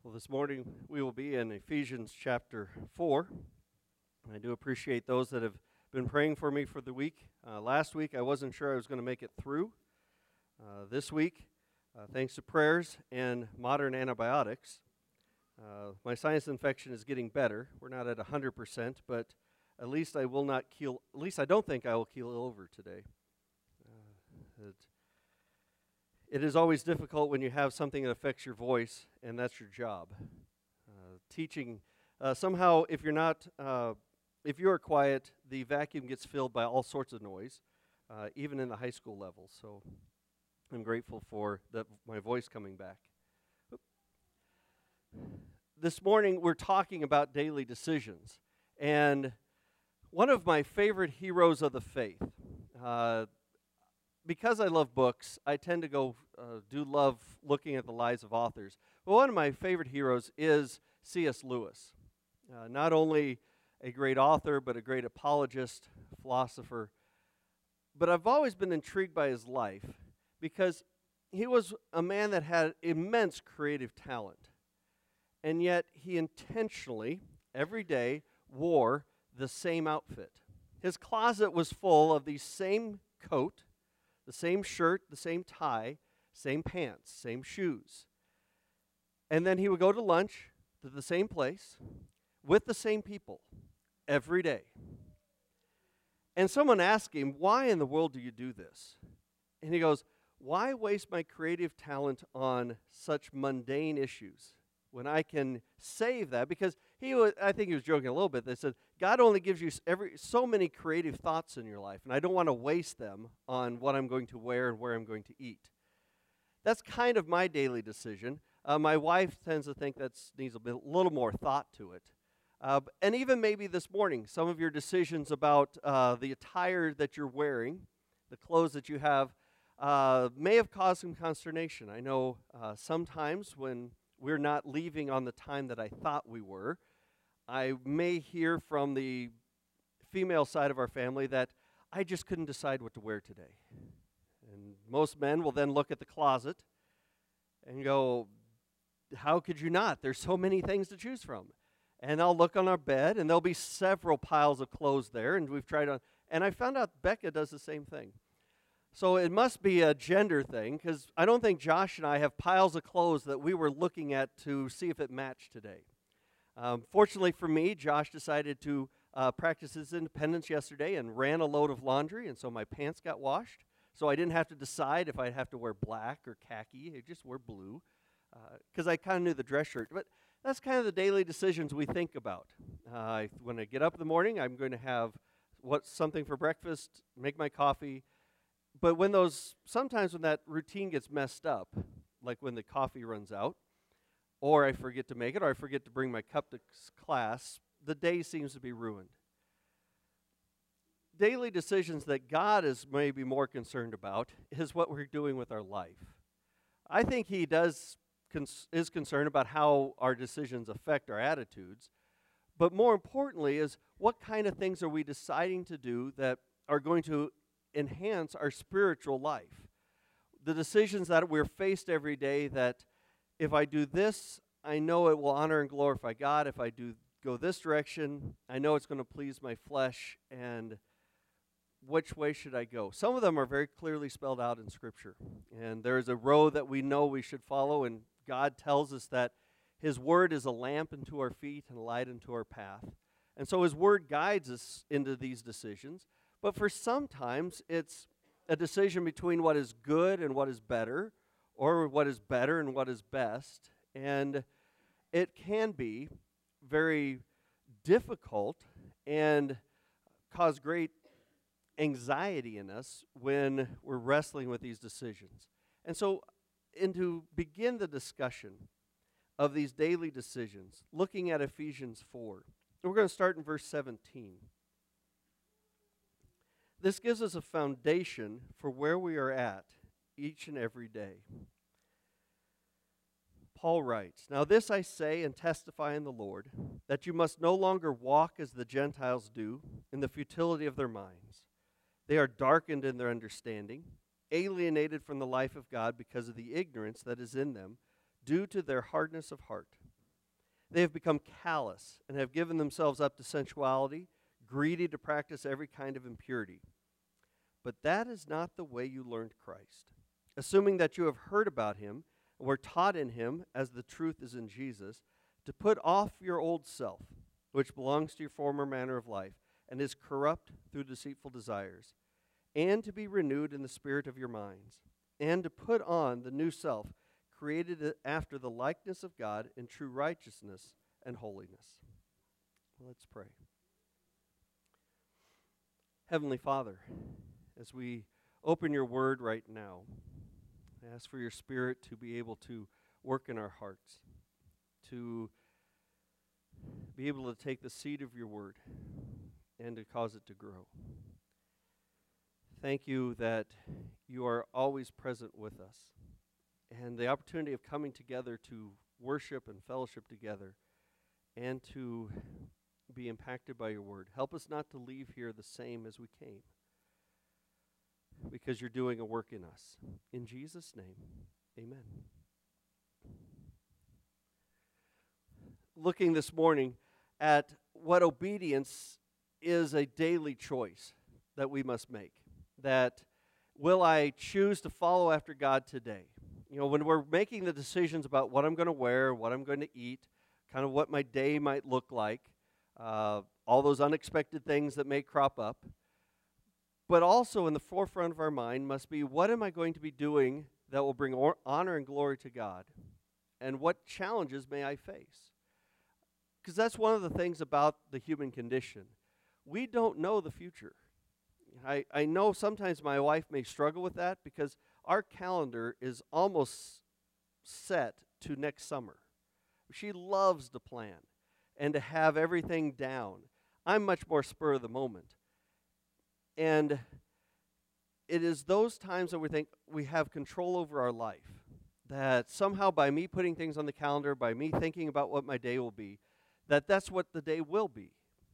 Well, this morning we will be in Ephesians chapter 4. I do appreciate those that have been praying for me for the week. Last week I wasn't sure I was going to make it through. This week, thanks to prayers and modern antibiotics, my sinus infection is getting better. We're not at 100%, but at least I will not keel. At least I don't think I will keel over today. It is always difficult when you have something that affects your voice, and that's your job. Teaching, somehow, if you are quiet, the vacuum gets filled by all sorts of noise, even in the high school level. So I'm grateful for my voice coming back. This morning, we're talking about daily decisions, and one of my favorite heroes of the faith, because I love books, I tend to do love looking at the lives of authors. But one of my favorite heroes is C.S. Lewis. Not only a great author, but a great apologist, philosopher. But I've always been intrigued by his life because he was a man that had immense creative talent. And yet he intentionally, every day, wore the same outfit. His closet was full of the same coat, the same shirt, the same tie, same pants, same shoes. And then he would go to lunch to the same place with the same people every day. And someone asked him, why in the world do you do this? And he goes, why waste my creative talent on such mundane issues when I can save that? Because I think he was joking a little bit. They said, God only gives you so many creative thoughts in your life, and I don't want to waste them on what I'm going to wear and where I'm going to eat. That's kind of my daily decision. My wife tends to think that needs a little more thought to it. And even maybe this morning, some of your decisions about the attire that you're wearing, the clothes that you have, may have caused some consternation. I know sometimes when we're not leaving on the time that I thought we were, I may hear from the female side of our family that I just couldn't decide what to wear today. And most men will then look at the closet and go, how could you not? There's so many things to choose from. And I'll look on our bed, and there'll be several piles of clothes there, and we've tried on. And I found out Becca does the same thing. So it must be a gender thing, because I don't think Josh and I have piles of clothes that we were looking at to see if it matched today. Fortunately for me, Josh decided to practice his independence yesterday and ran a load of laundry, and so my pants got washed. So I didn't have to decide if I'd have to wear black or khaki. I just wear blue, because I kind of knew the dress shirt. But that's kind of the daily decisions we think about. When I get up in the morning, I'm going to have something for breakfast, make my coffee. But sometimes when that routine gets messed up, like when the coffee runs out, or I forget to make it, or I forget to bring my cup to class, the day seems to be ruined. Daily decisions that God is maybe more concerned about is what we're doing with our life. I think He is concerned about how our decisions affect our attitudes, but more importantly is what kind of things are we deciding to do that are going to enhance our spiritual life. The decisions that we're faced every day that if I do this, I know it will honor and glorify God. If I go this direction, I know it's going to please my flesh, and which way should I go? Some of them are very clearly spelled out in Scripture, and there's a road that we know we should follow, and God tells us that His Word is a lamp unto our feet and a light unto our path. And so His Word guides us into these decisions. But for sometimes, it's a decision between what is good and what is better, or what is better and what is best. And it can be very difficult and cause great anxiety in us when we're wrestling with these decisions. And so, to begin the discussion of these daily decisions, looking at Ephesians 4, we're going to start in verse 17. This gives us a foundation for where we are at each and every day. Paul writes, "Now this I say and testify in the Lord, that you must no longer walk as the Gentiles do, in the futility of their minds. They are darkened in their understanding, alienated from the life of God because of the ignorance that is in them, due to their hardness of heart. They have become callous and have given themselves up to sensuality, greedy to practice every kind of impurity. But that is not the way you learned Christ. Assuming that you have heard about him and were taught in him, as the truth is in Jesus, to put off your old self, which belongs to your former manner of life, and is corrupt through deceitful desires, and to be renewed in the spirit of your minds, and to put on the new self, created after the likeness of God in true righteousness and holiness. Let's pray. Heavenly Father, as we open your word right now, I ask for your Spirit to be able to work in our hearts, to be able to take the seed of your word and to cause it to grow. Thank you that you are always present with us, and the opportunity of coming together to worship and fellowship together and to be impacted by your word. Help us not to leave here the same as we came, because you're doing a work in us. In Jesus' name, amen. Looking this morning at what obedience is a daily choice that we must make. That will I choose to follow after God today? You know, when we're making the decisions about what I'm going to wear, what I'm going to eat, kind of what my day might look like, all those unexpected things that may crop up. But also in the forefront of our mind must be, what am I going to be doing that will bring honor and glory to God? And what challenges may I face? Because that's one of the things about the human condition. We don't know the future. I know sometimes my wife may struggle with that because our calendar is almost set to next summer. She loves to plan and to have everything down. I'm much more spur of the moment. And it is those times that we think we have control over our life, that somehow by me putting things on the calendar, by me thinking about what my day will be, that's what the day will be.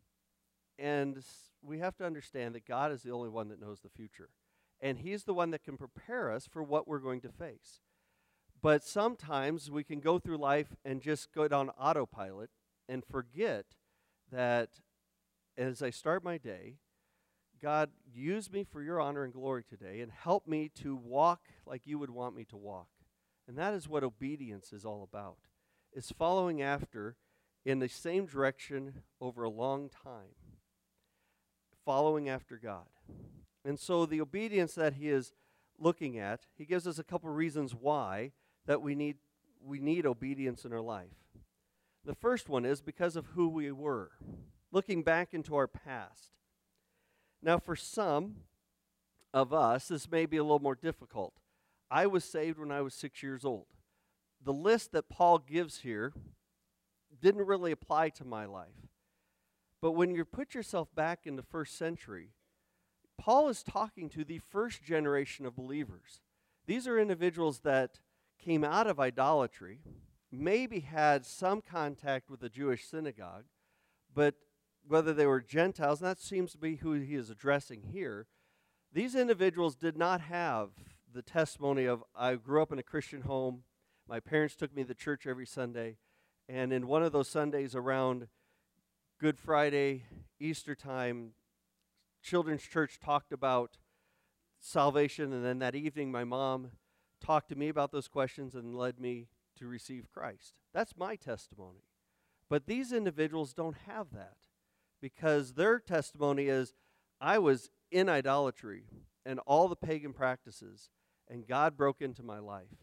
And we have to understand that God is the only one that knows the future. And he's the one that can prepare us for what we're going to face. But sometimes we can go through life and just go on autopilot and forget that as I start my day, God, use me for your honor and glory today and help me to walk like you would want me to walk. And that is what obedience is all about. It's following after in the same direction over a long time. Following after God. And so the obedience that he is looking at, he gives us a couple reasons why that we need obedience in our life. The first one is because of who we were, looking back into our past. Now, for some of us, this may be a little more difficult. I was saved when I was 6 years old. The list that Paul gives here didn't really apply to my life. But when you put yourself back in the first century, Paul is talking to the first generation of believers. These are individuals that came out of idolatry, maybe had some contact with the Jewish synagogue, but whether they were Gentiles, and that seems to be who he is addressing here, these individuals did not have the testimony of, I grew up in a Christian home, my parents took me to church every Sunday, and in one of those Sundays around Good Friday, Easter time, Children's Church talked about salvation, and then that evening my mom talked to me about those questions and led me to receive Christ. That's my testimony. But these individuals don't have that because their testimony is, I was in idolatry and all the pagan practices, and God broke into my life.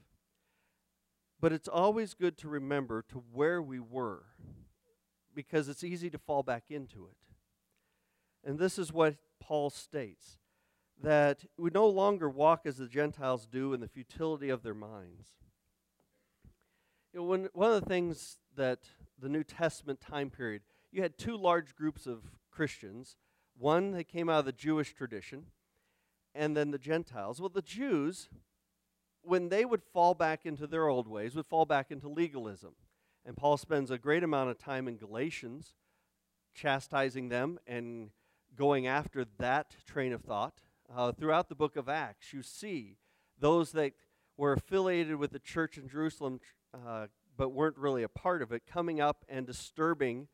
But it's always good to remember to where we were, because it's easy to fall back into it. And this is what Paul states, that we no longer walk as the Gentiles do in the futility of their minds. You know, one of the things that the New Testament time period, you had two large groups of Christians. One that came out of the Jewish tradition, and then the Gentiles. Well, the Jews, when they would fall back into their old ways, would fall back into legalism. And Paul spends a great amount of time in Galatians chastising them and going after that train of thought. Throughout the book of Acts, you see those that were affiliated with the church in Jerusalem but weren't really a part of it, coming up and disturbing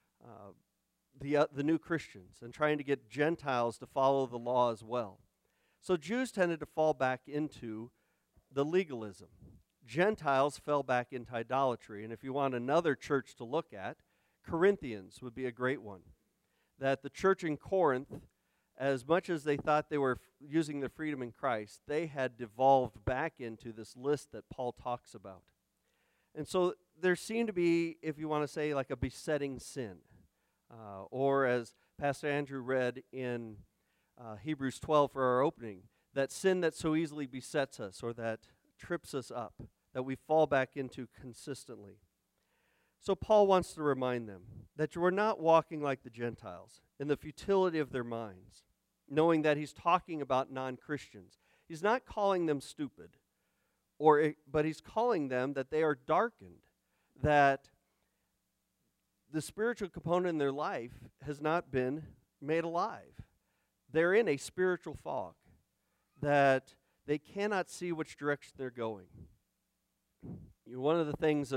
the new Christians and trying to get Gentiles to follow the law as well. So Jews tended to fall back into the legalism. Gentiles fell back into idolatry. And if you want another church to look at, Corinthians would be a great one. That the church in Corinth, as much as they thought they were using their freedom in Christ, they had devolved back into this list that Paul talks about. And so there seemed to be, if you want to say, like a besetting sin. Or as Pastor Andrew read in Hebrews 12 for our opening, that sin that so easily besets us or that trips us up, that we fall back into consistently. So Paul wants to remind them that you are not walking like the Gentiles in the futility of their minds, knowing that he's talking about non-Christians. He's not calling them stupid, but he's calling them that they are darkened, that the spiritual component in their life has not been made alive. They're in a spiritual fog, that they cannot see which direction they're going. One of the things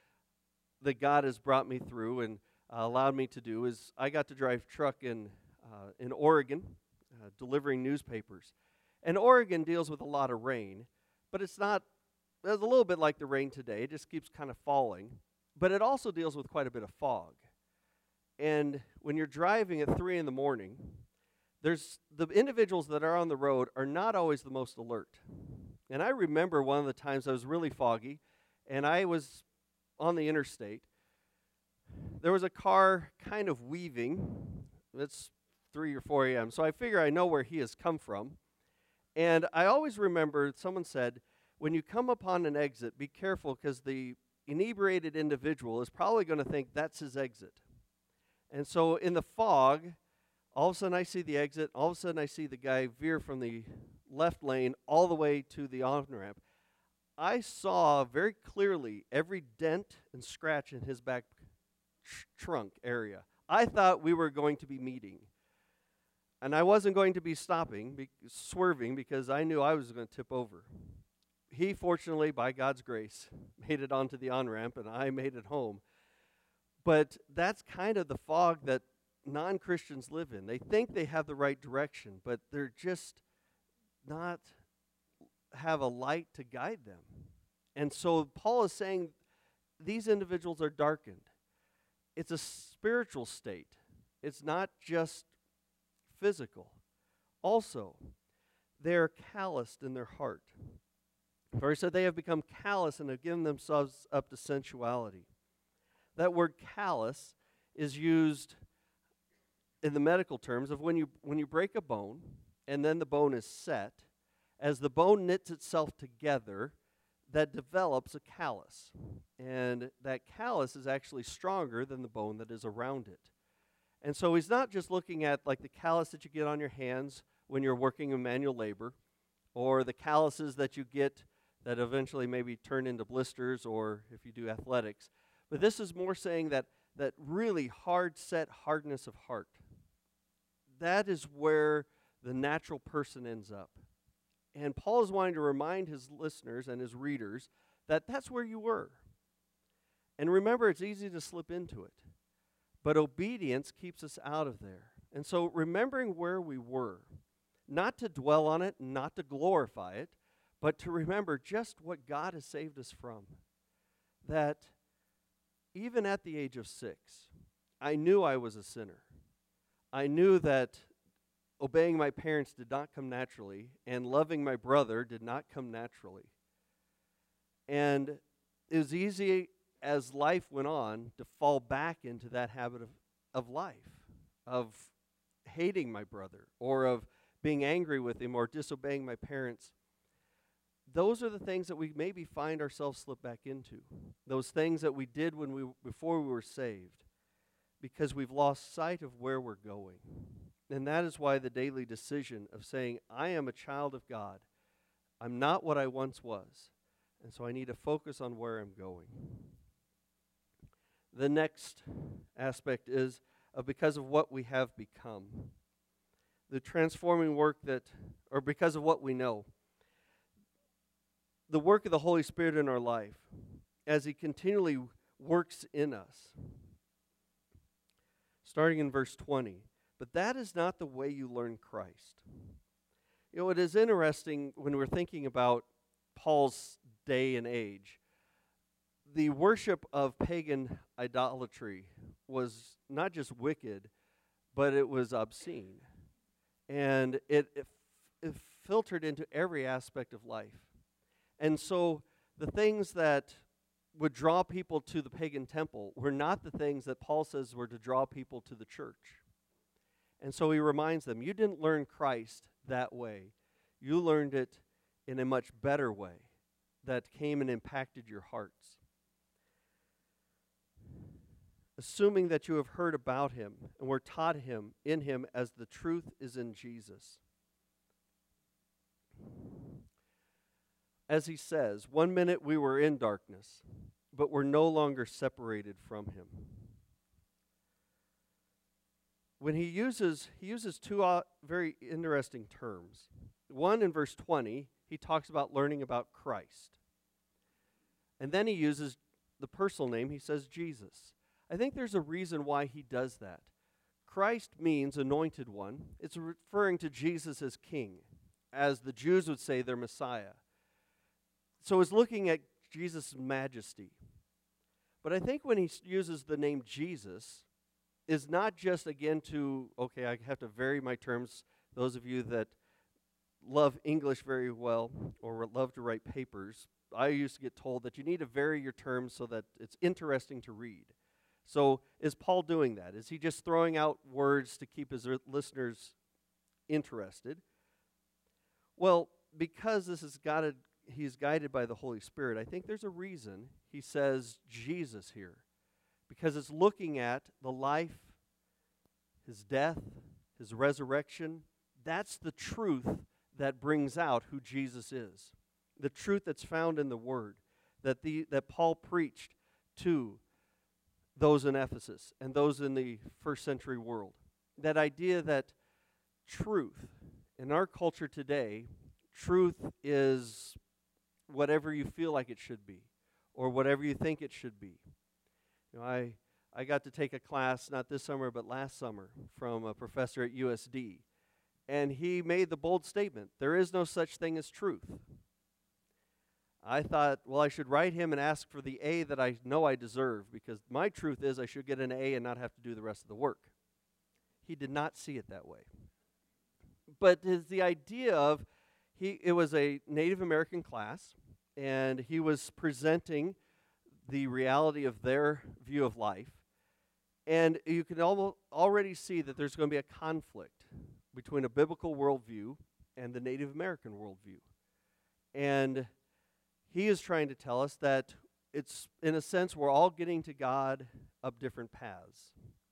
that God has brought me through and allowed me to do is I got to drive truck in Oregon, delivering newspapers. And Oregon deals with a lot of rain, but it's a little bit like the rain today. It just keeps kind of falling. But it also deals with quite a bit of fog. And when you're driving at 3 in the morning, there's the individuals that are on the road are not always the most alert. And I remember one of the times I was really foggy, and I was on the interstate. There was a car kind of weaving. It's 3 or 4 a.m., so I figure I know where he has come from. And I always remember someone said, when you come upon an exit, be careful because the inebriated individual is probably going to think that's his exit. And so in the fog, all of a sudden I see the exit. All of a sudden I see the guy veer from the left lane all the way to the on-ramp. I saw very clearly every dent and scratch in his back trunk area. I thought we were going to be meeting. And I wasn't going to be swerving, because I knew I was going to tip over. He, fortunately, by God's grace, made it onto the on-ramp, and I made it home. But that's kind of the fog that non-Christians live in. They think they have the right direction, but they're just not have a light to guide them. And so Paul is saying these individuals are darkened. It's a spiritual state. It's not just physical. Also, they are calloused in their heart. For he said they have become callous and have given themselves up to sensuality. That word callous is used in the medical terms of when you break a bone and then the bone is set, as the bone knits itself together, that develops a callus. And that callus is actually stronger than the bone that is around it. And so he's not just looking at like the callus that you get on your hands when you're working in manual labor, or the calluses that you get that eventually maybe turn into blisters, or if you do athletics. But this is more saying that really hard-set hardness of heart. That is where the natural person ends up. And Paul is wanting to remind his listeners and his readers that that's where you were. And remember, it's easy to slip into it. But obedience keeps us out of there. And so remembering where we were, not to dwell on it, not to glorify it, but to remember just what God has saved us from. That even at the age of 6, I knew I was a sinner. I knew that obeying my parents did not come naturally, and loving my brother did not come naturally. And it was easy as life went on to fall back into that habit of life, of hating my brother, or of being angry with him, or disobeying my parents. Those are the things that we maybe find ourselves slip back into. Those things that we did before we were saved, because we've lost sight of where we're going. And that is why the daily decision of saying, I am a child of God. I'm not what I once was. And so I need to focus on where I'm going. The next aspect is because of what we have become. The transforming work or because of what we know. The work of the Holy Spirit in our life as he continually works in us. Starting in verse 20. But that is not the way you learn Christ. You know, it is interesting when we're thinking about Paul's day and age. The worship of pagan idolatry was not just wicked, but it was obscene. And it filtered into every aspect of life. And so the things that would draw people to the pagan temple were not the things that Paul says were to draw people to the church. And so he reminds them, you didn't learn Christ that way. You learned it in a much better way that came and impacted your hearts. Assuming that you have heard about him and were taught him in him as the truth is in Jesus. As he says, 1 minute we were in darkness, but we're no longer separated from him. When he uses two very interesting terms. One, in verse 20, he talks about learning about Christ. And then he uses the personal name, he says Jesus. I think there's a reason why he does that. Christ means anointed one. It's referring to Jesus as king, as the Jews would say their Messiah. So it's looking at Jesus' majesty. But I think when he uses the name Jesus, is not just, again, to, okay, I have to vary my terms. Those of you that love English very well or love to write papers, I used to get told that you need to vary your terms so that it's interesting to read. So is Paul doing that? Is he just throwing out words to keep his listeners interested? Well, because he's guided by the Holy Spirit, I think there's a reason he says Jesus here. Because it's looking at the life, his death, his resurrection. That's the truth that brings out who Jesus is. The truth that's found in the Word that Paul preached to those in Ephesus and those in the first century world. That idea that truth, in our culture today, truth is whatever you feel like it should be or whatever you think it should be. You know, I got to take a class, not this summer, but last summer, from a professor at USD. And he made the bold statement, there is no such thing as truth. I thought, well, I should write him and ask for the A that I know I deserve, because my truth is I should get an A and not have to do the rest of the work. He did not see it that way. But the idea of, it was a Native American class, and he was presenting the reality of their view of life. And you can already see that there's going to be a conflict between a biblical worldview and the Native American worldview. And he is trying to tell us that it's, in a sense, we're all getting to God up different paths.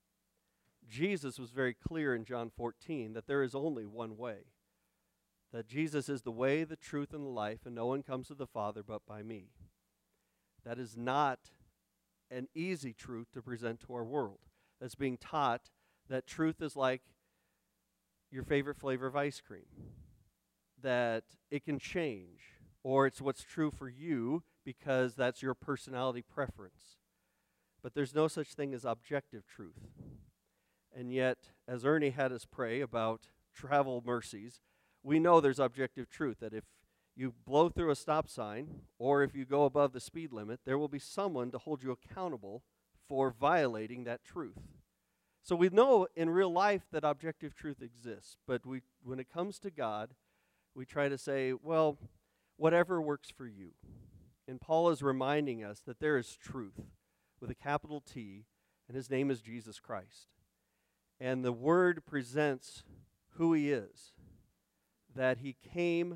Jesus was very clear in John 14 that there is only one way. That Jesus is the way, the truth, and the life, and no one comes to the Father but by me. That is not an easy truth to present to our world. That's being taught that truth is like your favorite flavor of ice cream. That it can change, or it's what's true for you because that's your personality preference. But there's no such thing as objective truth. And yet, as Ernie had us pray about travel mercies, we know there's objective truth, that if you blow through a stop sign, or if you go above the speed limit, there will be someone to hold you accountable for violating that truth. So we know in real life that objective truth exists, but when it comes to God, we try to say, well, whatever works for you. And Paul is reminding us that there is truth with a capital T, and his name is Jesus Christ. And the Word presents who he is, that he came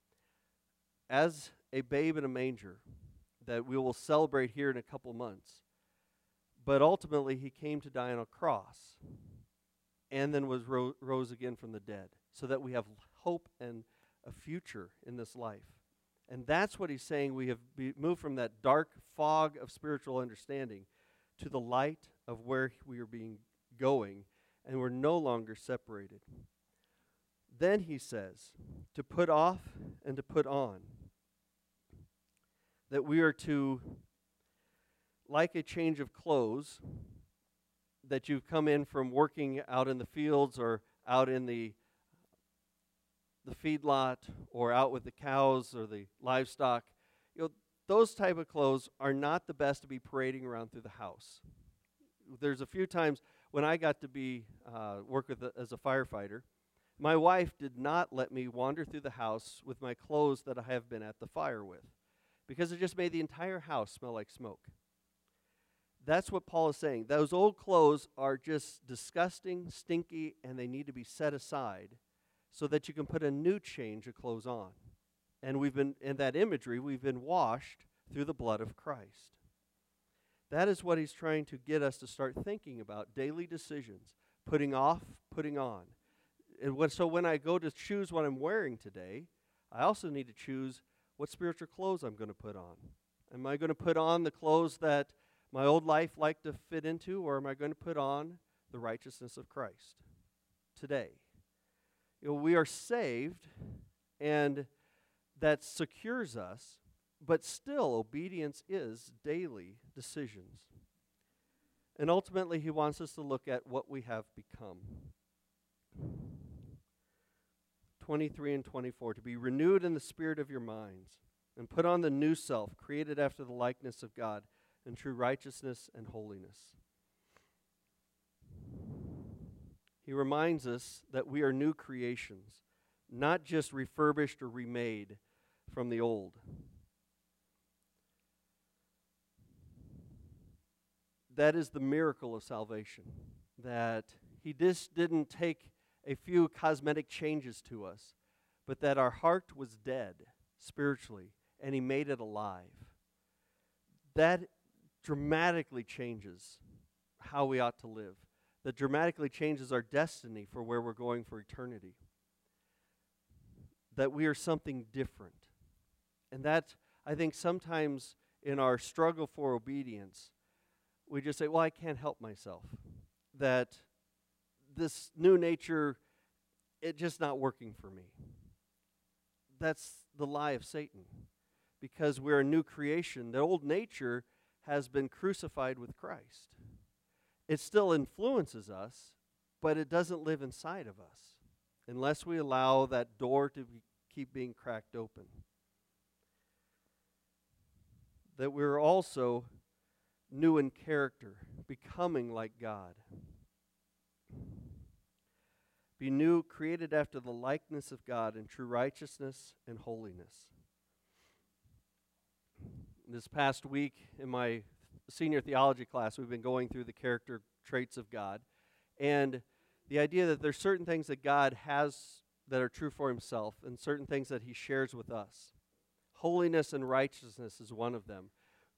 as a babe in a manger, that we will celebrate here in a couple months. But ultimately, he came to die on a cross and then was rose again from the dead, so that we have hope and a future in this life. And that's what he's saying. We have moved from that dark fog of spiritual understanding to the light of where we are going, and we're no longer separated. Then he says, to put off and to put on. That we are to like a change of clothes that you've come in from working out in the fields or out in the feedlot or out with the cows or the livestock. Those type of clothes are not the best to be parading around through the house. There's a few times when I got to be work with as a firefighter, my wife did not let me wander through the house with my clothes that I have been at the fire with, because it just made the entire house smell like smoke. That's what Paul is saying. Those old clothes are just disgusting, stinky, and they need to be set aside so that you can put a new change of clothes on. And we've been, in that imagery, we've been washed through the blood of Christ. That is what he's trying to get us to start thinking about, daily decisions, putting off, putting on. So when I go to choose what I'm wearing today, I also need to choose what spiritual clothes I'm going to put on. Am I going to put on the clothes that my old life liked to fit into, or am I going to put on the righteousness of Christ today? We are saved, and that secures us, but still obedience is daily decisions. And ultimately, he wants us to look at what we have become. 23 and 24, to be renewed in the spirit of your minds, and put on the new self, created after the likeness of God, in true righteousness and holiness. He reminds us that we are new creations, not just refurbished or remade from the old. That is the miracle of salvation, that he just didn't take a few cosmetic changes to us, but that our heart was dead spiritually, and he made it alive. That dramatically changes how we ought to live. That dramatically changes our destiny for where we're going for eternity. That we are something different. And that, I think, sometimes in our struggle for obedience, we just say, well, I can't help myself. That this new nature, it's just not working for me. That's the lie of Satan. Because we're a new creation. The old nature has been crucified with Christ. It still influences us, but it doesn't live inside of us unless we allow that door to keep being cracked open. That we're also new in character, becoming like God. Be new, created after the likeness of God in true righteousness and holiness. This past week in my senior theology class, we've been going through the character traits of God. And the idea that there's certain things that God has that are true for himself and certain things that he shares with us. Holiness and righteousness is one of them.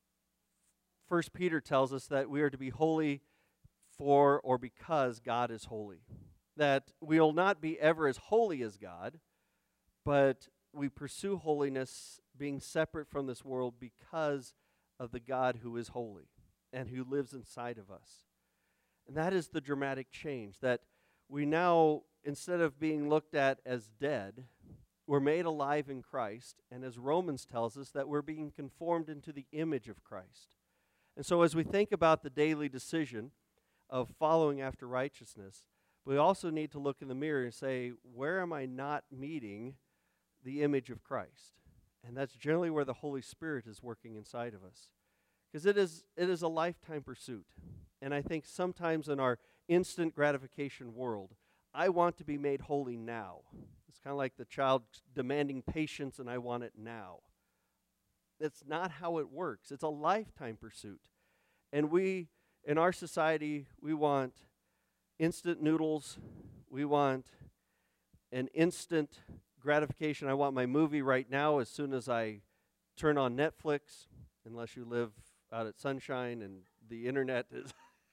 1 Peter tells us that we are to be holy for or because God is holy. That we will not be ever as holy as God, but we pursue holiness being separate from this world because of the God who is holy and who lives inside of us. And that is the dramatic change, that we now, instead of being looked at as dead, we're made alive in Christ, and as Romans tells us, that we're being conformed into the image of Christ. And so as we think about the daily decision of following after righteousness, we also need to look in the mirror and say, where am I not meeting the image of Christ? And that's generally where the Holy Spirit is working inside of us. Because it is a lifetime pursuit. And I think sometimes in our instant gratification world, I want to be made holy now. It's kind of like the child demanding patience, and I want it now. That's not how it works. It's a lifetime pursuit. And we, in our society, we want instant noodles. We want an instant gratification. I want my movie right now as soon as I turn on Netflix, unless you live out at Sunshine and the internet is...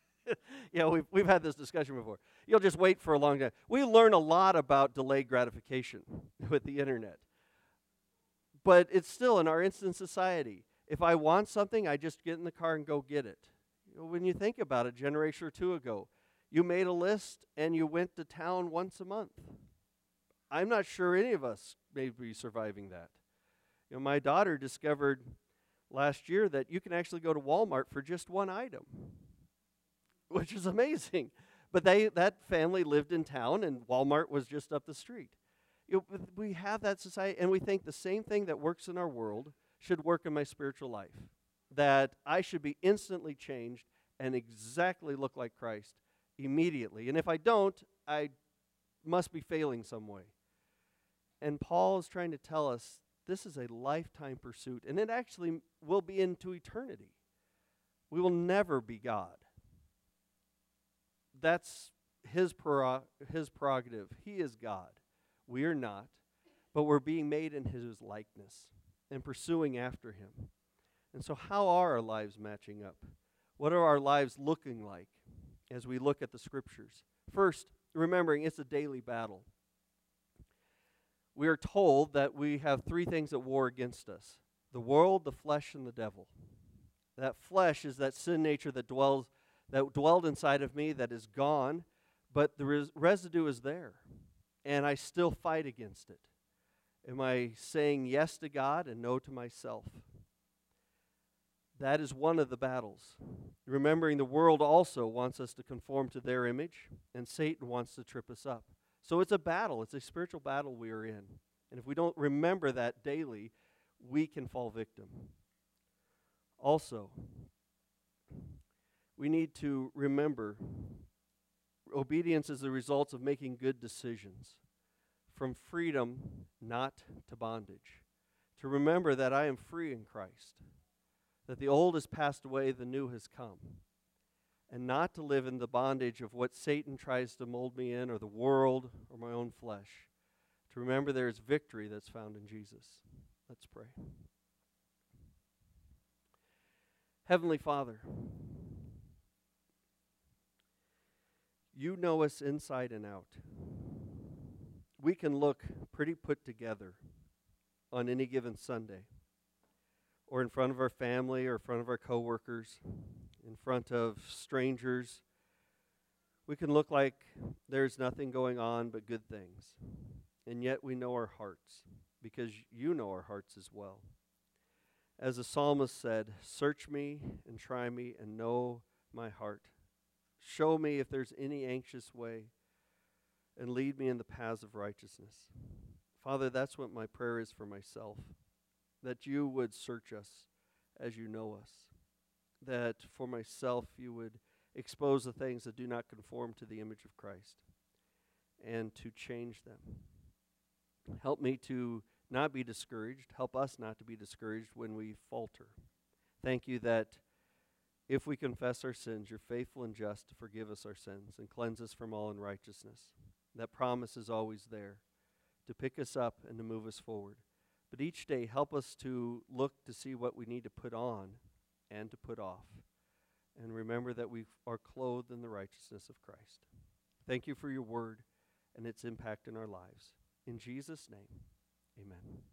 we've had this discussion before. You'll just wait for a long time. We learn a lot about delayed gratification with the internet. But it's still in our instant society. If I want something, I just get in the car and go get it. When you think about it, a generation or two ago, you made a list and you went to town once a month. I'm not sure any of us may be surviving that. My daughter discovered last year that you can actually go to Walmart for just one item, which is amazing. But that family lived in town, and Walmart was just up the street. We have that society, and we think the same thing that works in our world should work in my spiritual life, that I should be instantly changed and exactly look like Christ immediately. And if I don't, I must be failing some way. And Paul is trying to tell us this is a lifetime pursuit, and it actually will be into eternity. We will never be God. That's his prerogative. He is God. We are not, but we're being made in his likeness and pursuing after him. And so how are our lives matching up? What are our lives looking like as we look at the Scriptures? First, remembering it's a daily battle. We are told that we have three things at war against us: the world, the flesh, and the devil. That flesh is that sin nature that dwelled inside of me, that is gone, but the residue is there, and I still fight against it. Am I saying yes to God and no to myself? That is one of the battles. Remembering the world also wants us to conform to their image, and Satan wants to trip us up. So it's a battle. It's a spiritual battle we are in. And if we don't remember that daily, we can fall victim. Also, we need to remember obedience is the result of making good decisions, from freedom, not to bondage. To remember that I am free in Christ, that the old has passed away, the new has come, and not to live in the bondage of what Satan tries to mold me in, or the world, or my own flesh. To remember there is victory that's found in Jesus. Let's pray. Heavenly Father, you know us inside and out. We can look pretty put together on any given Sunday, or in front of our family, or in front of our coworkers, in front of strangers. We can look like there's nothing going on but good things. And yet we know our hearts, because you know our hearts as well. As the psalmist said, "Search me and try me and know my heart. Show me if there's any anxious way, and lead me in the paths of righteousness." Father, that's what my prayer is for myself, that you would search us as you know us, that for myself you would expose the things that do not conform to the image of Christ, and to change them. Help me to not be discouraged. Help us not to be discouraged when we falter. Thank you that if we confess our sins, you're faithful and just to forgive us our sins and cleanse us from all unrighteousness. That promise is always there to pick us up and to move us forward. But each day, help us to look to see what we need to put on and to put off. And remember that we are clothed in the righteousness of Christ. Thank you for your word and its impact in our lives. In Jesus' name, amen.